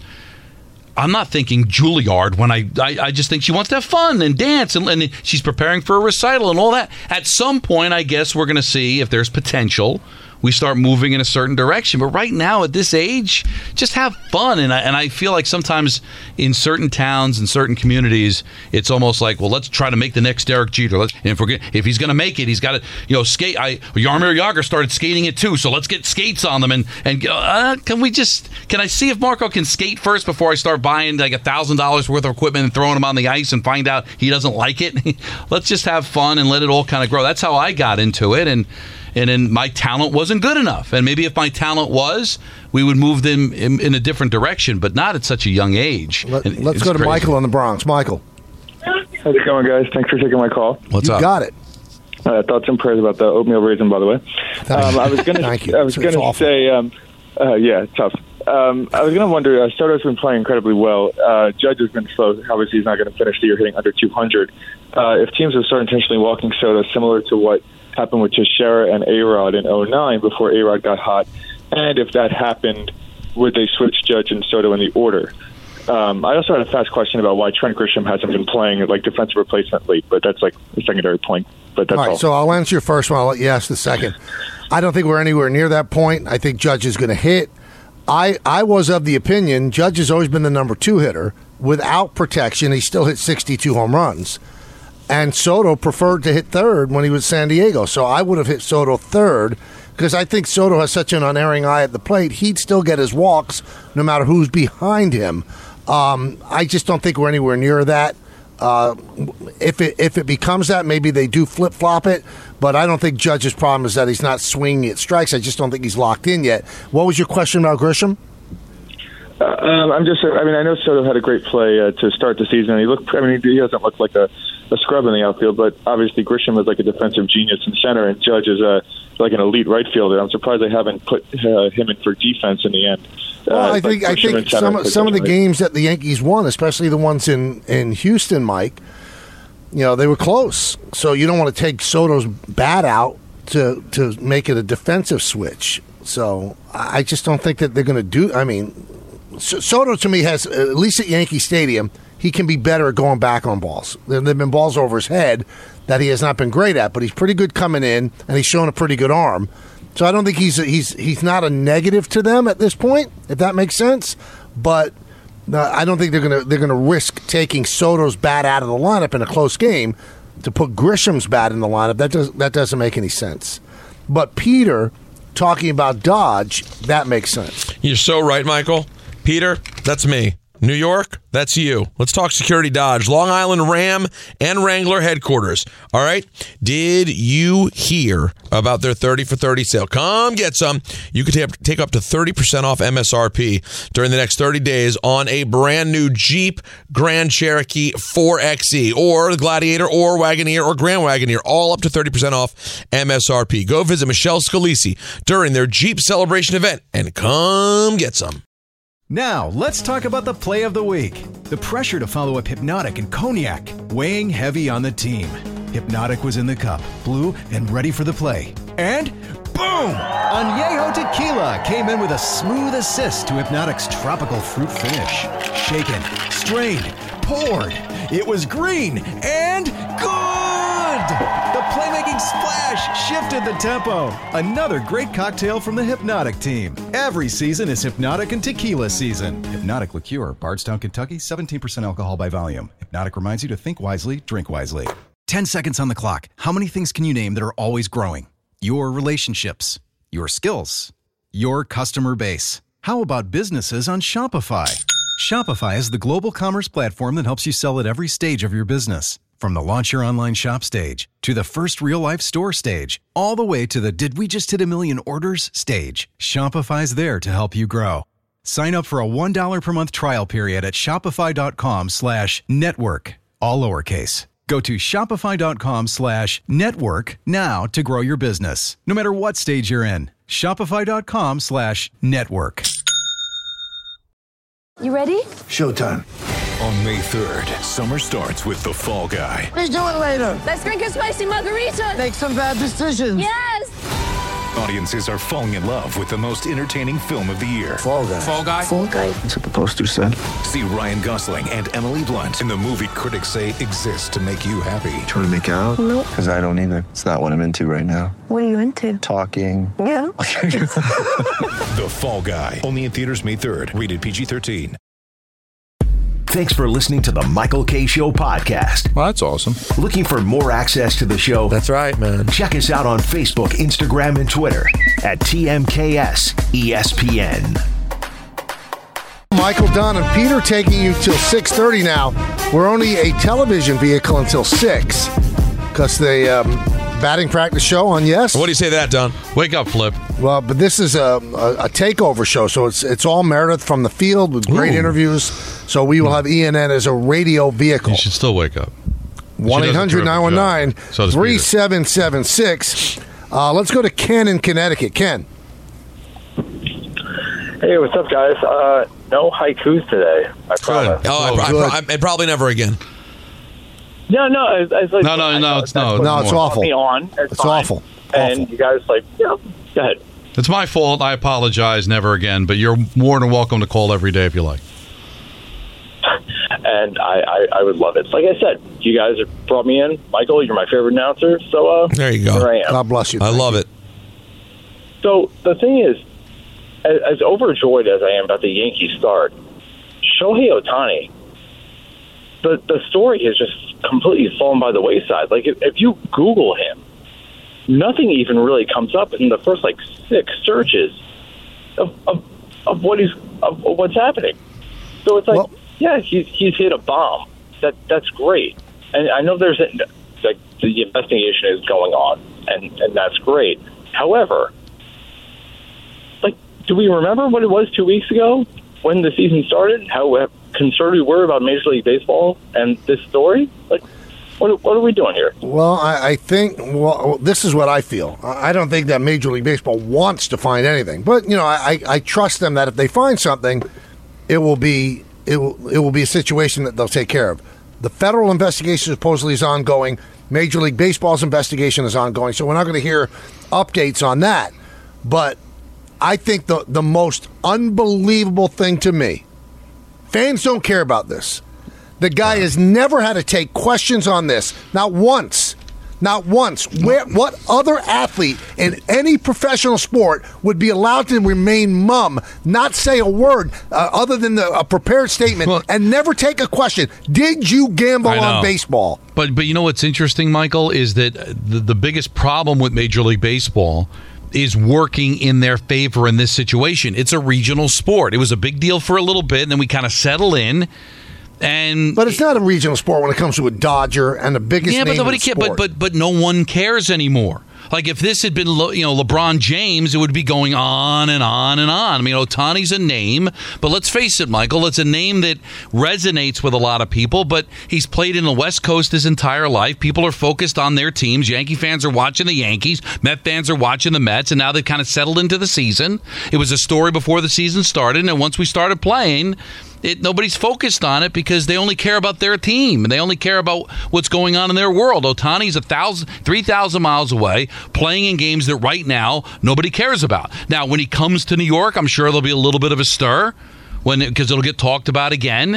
I'm not thinking Juilliard when I, I, I just think she wants to have fun and dance, and, and she's preparing for a recital and all that. At some point, I guess we're going to see if there's potential. We start moving in a certain direction. But right now, at this age, just have fun. And I, and I feel like sometimes in certain towns and certain communities, it's almost like, well, let's try to make the next Derek Jeter. Let's, and if we're if he's going to make it, he's got to, you know, skate. I Jaromir Jagr started skating it too, so let's get skates on them. And and uh, can we just can I see if Marco can skate first before I start buying like a thousand dollars worth of equipment and throwing him on the ice and find out he doesn't like it? Let's just have fun and let it all kind of grow. That's how I got into it. And. And then my talent wasn't good enough. And maybe if my talent was, we would move them in, in a different direction, but not at such a young age. Let, And let's it's go to crazy. Michael in the Bronx. Michael. How's it going, guys? Thanks for taking my call. What's you up? got it. Uh, thoughts and prayers about the oatmeal raisin, by the way. Um, I was going Thank you. to. I was It's- it's going to awful. say, um, uh, yeah, it's tough. Um, I was going to wonder. Uh, Soto's been playing incredibly well. Uh, Judge has been slow. Obviously, he's not going to finish the year hitting under two hundred. Uh, if teams would start intentionally walking Soto, similar to what happened with Teixeira and A-Rod in oh nine before A-Rod got hot, and if that happened, would they switch Judge and Soto in the order? Um, I also had a fast question about why Trent Grisham hasn't been playing like defensive replacement late, but that's like a secondary point. But that's all right, all. so I'll answer your first one. I'll let you ask the second. I don't think we're anywhere near that point. I think Judge is going to hit. I, I was of the opinion Judge has always been the number two hitter. Without protection, he still hit sixty-two home runs. And Soto preferred to hit third when he was San Diego. So I would have hit Soto third because I think Soto has such an unerring eye at the plate. He'd still get his walks no matter who's behind him. Um, I just don't think we're anywhere near that. Uh, if it if it becomes that, maybe they do flip-flop it. But I don't think Judge's problem is that he's not swinging at strikes. I just don't think he's locked in yet. What was your question about Grisham? Uh, um, I'm just. I mean, I know Soto had a great play uh, to start the season. He looked. I mean, he doesn't look like a, a scrub in the outfield, but obviously Grisham is like a defensive genius in center, and Judge is a like an elite right fielder. I'm surprised they haven't put uh, him in for defense in the end. Well, Uh, I like think I Grisham in think center some and some of the right. games that the Yankees won, especially the ones in, in Houston, Mike, you know, they were close. So you don't want to take Soto's bat out to to make it a defensive switch. So I just don't think that they're going to do. I mean, Soto to me has, at least at Yankee Stadium, he can be better at going back on balls. There have been balls over his head that he has not been great at, but he's pretty good coming in, and he's shown a pretty good arm. So I don't think he's he's he's not a negative to them at this point, if that makes sense. But uh, I don't think they're gonna they're gonna risk taking Soto's bat out of the lineup in a close game to put Grisham's bat in the lineup. That does that doesn't make any sense. But Peter talking about Dodge, that makes sense. You're so right, Michael. Peter, that's me. New York, that's you. Let's talk Security Dodge, Long Island Ram and Wrangler headquarters. All right. Did you hear about their thirty for thirty sale? Come get some. You could take, take up to thirty percent off M S R P during the next thirty days on a brand new Jeep Grand Cherokee four X E or the Gladiator or Wagoneer or Grand Wagoneer, all up to thirty percent off M S R P. Go visit Michelle Scalisi during their Jeep celebration event and come get some. Now, let's talk about the play of the week. The pressure to follow up Hypnotic and Cognac, weighing heavy on the team. Hypnotic was in the cup, blue, and ready for the play. And boom! Añejo Tequila came in with a smooth assist to Hypnotic's tropical fruit finish. Shaken, strained, poured. It was green and good! The playmaking splash shifted the tempo. Another great cocktail from the Hypnotic team. Every season is Hypnotic and Tequila season. Hypnotic Liqueur, Bardstown, Kentucky, seventeen percent alcohol by volume. Hypnotic reminds you to think wisely, drink wisely. Ten seconds on the clock. How many things can you name that are always growing? Your relationships, your skills, your customer base. How about businesses on Shopify? Shopify is the global commerce platform that helps you sell at every stage of your business. From the launch your online shop stage, to the first real-life store stage, all the way to the did we just hit a million orders stage, Shopify's there to help you grow. Sign up for a one dollar per month trial period at shopify.com slash network, all lowercase. Go to shopify.com slash network now to grow your business, no matter what stage you're in. Shopify.com slash network. You ready? Showtime. On May third, summer starts with The Fall Guy. Let's do it later. Let's drink a spicy margarita. Make some bad decisions. Yes. Audiences are falling in love with the most entertaining film of the year. Fall Guy. Fall Guy? Fall Guy. That's what the poster said. See Ryan Gosling and Emily Blunt in the movie critics say exists to make you happy. Trying to make it out? Nope. Because I don't either. It's not what I'm into right now. What are you into? Talking. Yeah. The Fall Guy. Only in theaters May third. Rated P G thirteen. Thanks for listening to the Michael K. Show podcast. Well, that's awesome. Looking for more access to the show? That's right, man. Check us out on Facebook, Instagram, and Twitter at T M K S E S P N. Michael, Don, and Peter taking you till six thirty now. We're only a television vehicle until six because the um, batting practice show on Yes. What do you say to that, Don? Wake up, Flip. Well, but this is a, a, a takeover show, so it's it's all Meredith from the field with great Ooh. interviews. So we will have E N N as a radio vehicle. You should still wake up. one eight hundred nine one nine three seven seven six. Uh, let's go to Ken in Connecticut. Ken. Hey, what's up, guys? Uh, no haikus today, I promise. Oh, I, I, I, and probably never again. No, no. I, I, like, No, no, I, no, it's no. No, it's more. awful. Me on. It's, It's fine. awful. And Awful. you guys like, yeah, go ahead. It's my fault. I apologize. Never again. But you're more than welcome to call every day if you like. And I, I, I would love it. Like I said, you guys have brought me in. Michael, you're my favorite announcer. So uh, There you go. here I am. God bless you. I love it. So the thing is, as, as overjoyed as I am about the Yankees start, Shohei Ohtani, the the story has just completely fallen by the wayside. Like if, if you Google him, nothing even really comes up in the first like six searches of of, of what he's of, of what's happening. So it's like, Well- yeah, he's he's hit a bomb. That that's great, and I know there's a, like the investigation is going on, and and that's great. However, like, do we remember what it was two weeks ago when the season started? How concerned we were about Major League Baseball and this story? Like, what what are we doing here? Well, I, I think, well, this is what I feel. I I don't think that Major League Baseball wants to find anything. But, you know, I, I trust them that if they find something, it will be it will, it will be a situation that they'll take care of. The federal investigation supposedly is ongoing. Major League Baseball's investigation is ongoing. So we're not going to hear updates on that. But I think the, the most unbelievable thing to me, fans don't care about this. The guy has never had to take questions on this. Not once. Not once. Where, what other athlete in any professional sport would be allowed to remain mum, not say a word uh, other than the, a prepared statement, well, and never take a question? Did you gamble on baseball? But but you know what's interesting, Michael, is that the, the biggest problem with Major League Baseball is working in their favor in this situation. It's a regional sport. It was a big deal for a little bit, and then we kind of settle in. And but it's not a regional sport when it comes to a Dodger and the biggest yeah, name but nobody in the cares. sport. But but but no one cares anymore. Like if this had been you know LeBron James, it would be going on and on and on. I mean, Ohtani's a name, but let's face it, Michael, it's a name that resonates with a lot of people. But he's played in the West Coast his entire life. People are focused on their teams. Yankee fans are watching the Yankees. Met fans are watching the Mets, and now they've kind of settled into the season. It was a story before the season started, and once we started playing, It, nobody's focused on it because they only care about their team and they only care about what's going on in their world. Ohtani's a thousand, three thousand miles away, playing in games that right now nobody cares about. Now, when he comes to New York, I'm sure there'll be a little bit of a stir when because it, it'll get talked about again.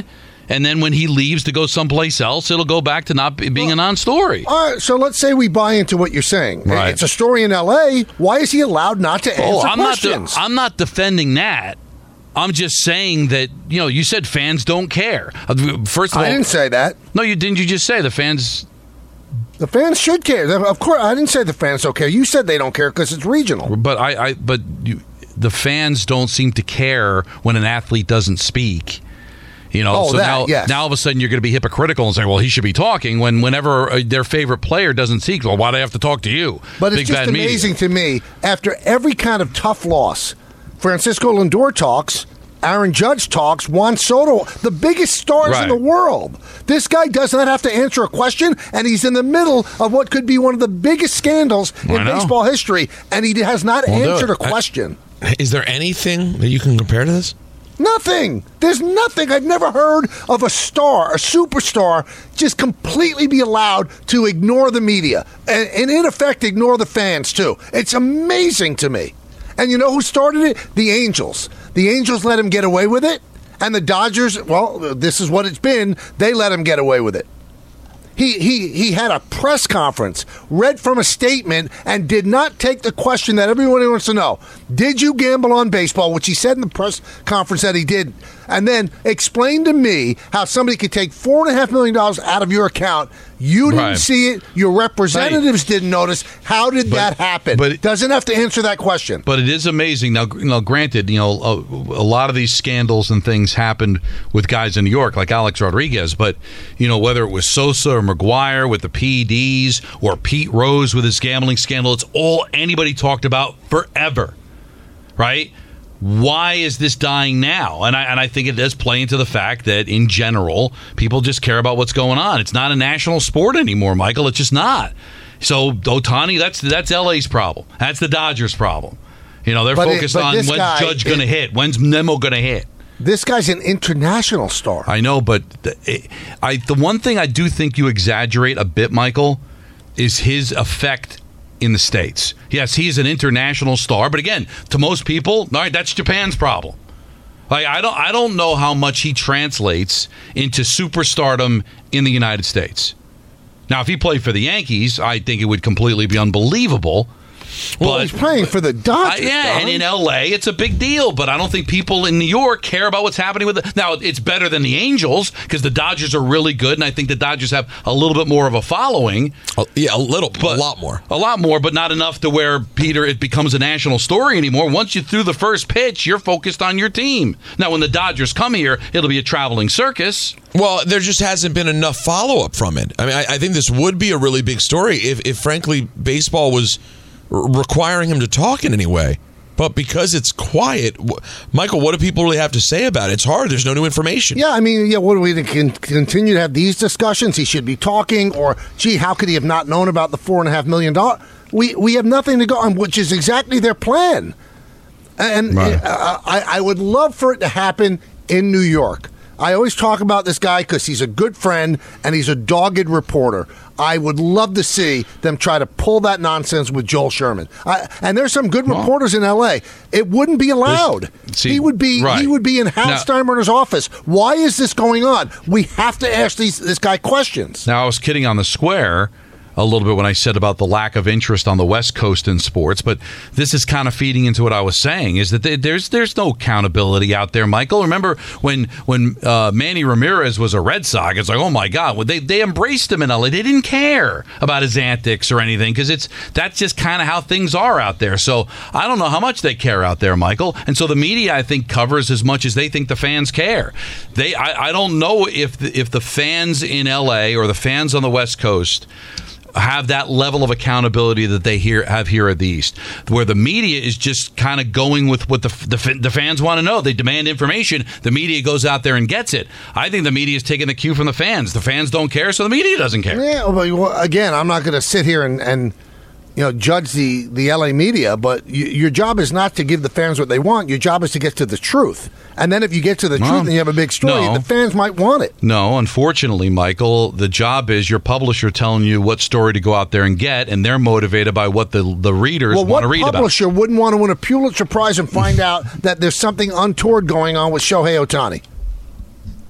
And then when he leaves to go someplace else, it'll go back to not be- being a non-story. All right, so let's say we buy into what you're saying. Right. It's a story in L A. Why is he allowed not to answer oh, I'm questions? Not de- I'm not defending that. I'm just saying that, you know, you said fans don't care. First of all, I didn't say that. No, you didn't. You just say the fans... The fans should care. Of course, I didn't say the fans don't care. You said they don't care because it's regional. But I, I but you, the fans don't seem to care when an athlete doesn't speak. You know, oh, so that, now, yes. now all of a sudden you're going to be hypocritical and say, well, he should be talking when whenever uh, their favorite player doesn't speak. Well, why do they have to talk to you? But Big it's just bad amazing media. to me, after every kind of tough loss, Francisco Lindor talks, Aaron Judge talks, Juan Soto, the biggest stars Right. in the world. This guy does not have to answer a question, and he's in the middle of what could be one of the biggest scandals I in know. baseball history, and he has not Well, do answered it. a question. I- is there anything that you can compare to this? Nothing. There's nothing. I've never heard of a star, a superstar, just completely be allowed to ignore the media and, and in effect, ignore the fans, too. It's amazing to me. And you know who started it? The Angels. The Angels let him get away with it. And the Dodgers, well, this is what it's been. They let him get away with it. He, he, he had a press conference, read from a statement, and did not take the question that everyone wants to know. Did you gamble on baseball? Which he said in the press conference that he did. And then explain to me how somebody could take four point five million dollars out of your account. You didn't Right. see it. Your representatives didn't notice. How did But- that happen? but- Doesn't have to answer that question. But it is amazing. Now, now granted, you know, a, a lot of these scandals and things happened with guys in New York, like Alex Rodriguez. But, you know, whether it was Sosa or McGuire with the P E Ds or Pete Rose with his gambling scandal, it's all anybody talked about forever, right? Why is this dying now? And I and I think it does play into the fact that, in general, people just care about what's going on. It's not a national sport anymore, Michael. It's just not. So, Ohtani, that's that's L A's problem. That's the Dodgers' problem. You know, they're But it- focused but on this when's guy- Judge going to it- hit? When's Nemo going to hit? This guy's an international star. I know, but the, it, I the one thing I do think you exaggerate a bit, Michael, is his effect in the States. Yes, he's an international star, but again, to most people, all right, that's Japan's problem. Like I don't I don't know how much he translates into superstardom in the United States. Now, if he played for the Yankees, I think it would completely be unbelievable. Well, But he's playing for the Dodgers. Uh, yeah, Don. and in L A, it's a big deal, but I don't think people in New York care about what's happening with it. Now, it's better than the Angels because the Dodgers are really good, and I think the Dodgers have a little bit more of a following. Uh, yeah, a little, but, a lot more. A lot more, but not enough to where, Peter, it becomes a national story anymore. Once you threw the first pitch, you're focused on your team. Now, when the Dodgers come here, it'll be a traveling circus. Well, there just hasn't been enough follow-up from it. I mean, I, I think this would be a really big story if, if frankly, baseball was r- requiring him to talk in any way. But because it's quiet, w- Michael, what do people really have to say about it? It's hard. There's no new information. Yeah, I mean, yeah, what do we can continue to have these discussions? He should be talking, or gee, how could he have not known about the four and a half million dollars? We we have nothing to go on, which is exactly their plan. And Right. uh, I I would love for it to happen in New York. I always talk about this guy because he's a good friend and he's a dogged reporter. I would love to see them try to pull that nonsense with Joel Sherman. I, and there's some good reporters in L A. It wouldn't be allowed. see, he would be right. he would be in Hal Now- Steinbrenner's office. Why is this going on? We have to ask these this guy questions. Now, I was kidding on the square a little bit when I said about the lack of interest on the West Coast in sports, but this is kind of feeding into what I was saying, is that there- there's there's no accountability out there, Michael. Remember when when uh, Manny Ramirez was a Red Sox, it's like, oh my God, well, they, they embraced him in L A. They didn't care about his antics or anything because it's that's just kind of how things are out there. So I don't know how much they care out there, Michael. And so the media, I think, covers as much as they think the fans care. They I, I don't know if the, if the fans in L A or the fans on the West Coast have that level of accountability that they here have here at the East, where the media is just kind of going with what the, the the fans want to know. They demand information. The media goes out there and gets it. I think the media is taking the cue from the fans. The fans don't care, so the media doesn't care. Yeah, but well, again, I'm not going to sit here and, and you know judge the, the L A media, but y- your job is not to give the fans what they want. Your job is to get to the truth. And then if you get to the Well, truth and you have a big story, no. the fans might want it. No, unfortunately, Michael, the job is your publisher telling you what story to go out there and get, and they're motivated by what the the readers Well, want what to read about. publisher wouldn't want to win a Pulitzer Prize and find out that there's something untoward going on with Shohei Ohtani?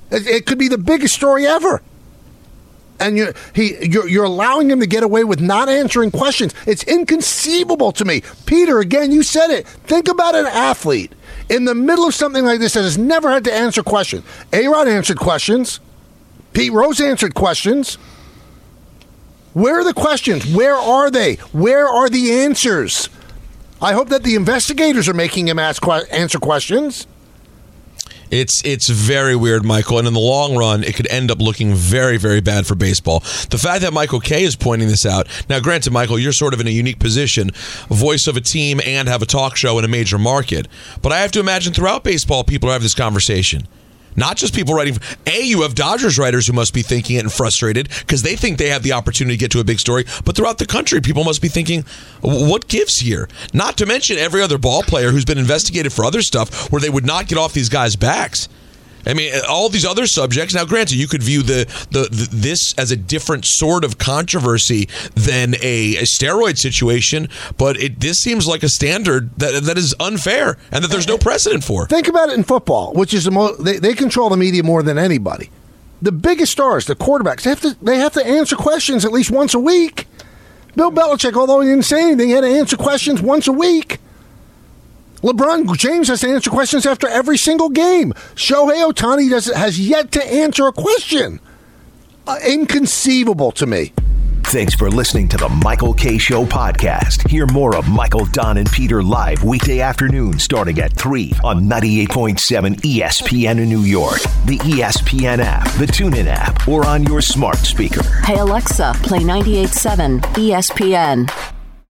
It, it could be the biggest story ever. And you, he, you're, you're allowing him to get away with not answering questions. It's inconceivable to me. Peter, again, you said it. Think about an athlete in the middle of something like this that has never had to answer questions. A-Rod answered questions. Pete Rose answered questions. Where are the questions? Where are they? Where are the answers? I hope that the investigators are making him ask answer questions. It's it's very weird, Michael, and in the long run, it could end up looking very, very bad for baseball. The fact that Michael Kay is pointing this out, now granted, Michael, you're sort of in a unique position, voice of a team and have a talk show in a major market, but I have to imagine throughout baseball, people are having this conversation. Not just people writing. A, you have Dodgers writers who must be thinking it and frustrated because they think they have the opportunity to get to a big story. But throughout the country, people must be thinking, what gives here? Not to mention every other ball player who's been investigated for other stuff where they would not get off these guys' backs. I mean, all these other subjects. Now, granted, you could view the, the, the this as a different sort of controversy than a, a steroid situation, but it this seems like a standard that that is unfair and that there's no precedent for. Think about it in football, which is the most they, they control the media more than anybody. The biggest stars, the quarterbacks, they have to they have to answer questions at least once a week. Bill Belichick, although he didn't say anything, he had to answer questions once a week. LeBron James has to answer questions after every single game. Shohei Ohtani does, has yet to answer a question. Uh, inconceivable to me. Thanks for listening to the Michael Kay Show podcast. Hear more of Michael, Don, and Peter live weekday afternoon starting at three on ninety-eight point seven E S P N in New York, the E S P N app, the TuneIn app, or on your smart speaker. Hey Alexa, play ninety-eight point seven E S P N.